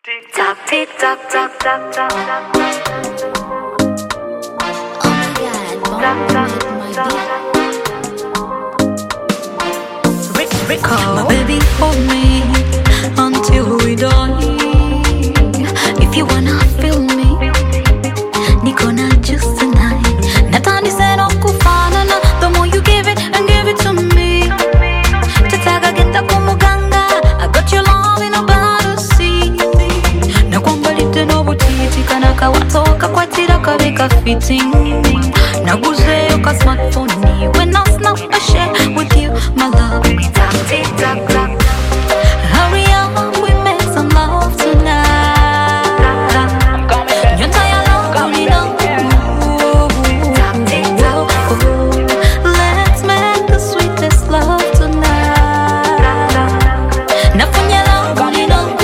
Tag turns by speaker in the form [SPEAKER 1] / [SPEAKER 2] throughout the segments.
[SPEAKER 1] Tick tock, tick tock, tock, tock, tock,
[SPEAKER 2] Oh my God,
[SPEAKER 3] Call, baby, hold me until we die. If you wanna feel me, niko na juice tonight. Natani seno kufanana. The more you give it and give it to me, tataga genda kumuganga. I got your love in a bottle, see. Nakwambalite n'obutiti kana kawatoka kwatira kabeka fitting. Naguzeyo ka smartphone when I snap a share with you, my love.
[SPEAKER 1] tick tock, tock.
[SPEAKER 3] Hurry up, we make some love tonight. You're tired of coming up. Let's make the sweetest love tonight. Nothing you love, running up.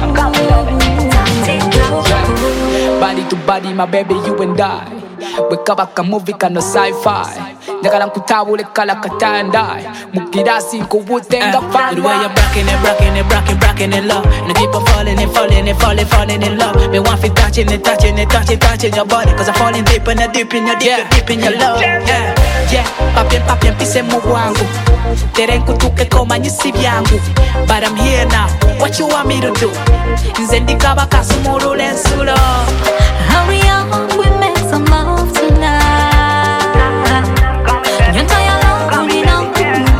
[SPEAKER 4] Body to body, my baby, you and I. Wake up a movie kind of sci-fi. Njagala nkutabule kala katandai. Mukirasi nkubutenga fine.
[SPEAKER 5] The way you're bracking it low. And I keep on falling in love. Me want to touching your body. Cause I'm falling deep in your love. Yeah, papien pise mungu wangu. Tere nkutuke koma nyisi vyangu. But I'm here now, what you want me to do? Nze ndikaba kasumurule nsulo.
[SPEAKER 3] Hurry up, we make some love tonight. You're tired of coming up.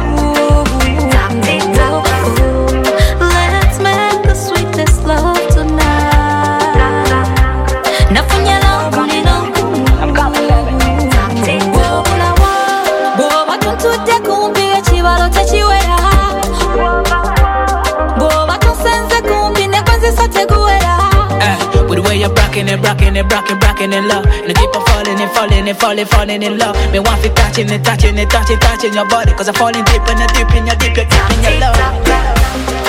[SPEAKER 3] Let's make the sweetest love tonight. Nothing you love, running up. Boba tuntutte kumpi ekibalo tekiwera. Boba tunsenze kumpi ne kwanzisa teguwera.
[SPEAKER 5] With the way you're bracking it low. And I keep on falling in love. Me want to touching your body. Cause I'm falling deep in your love.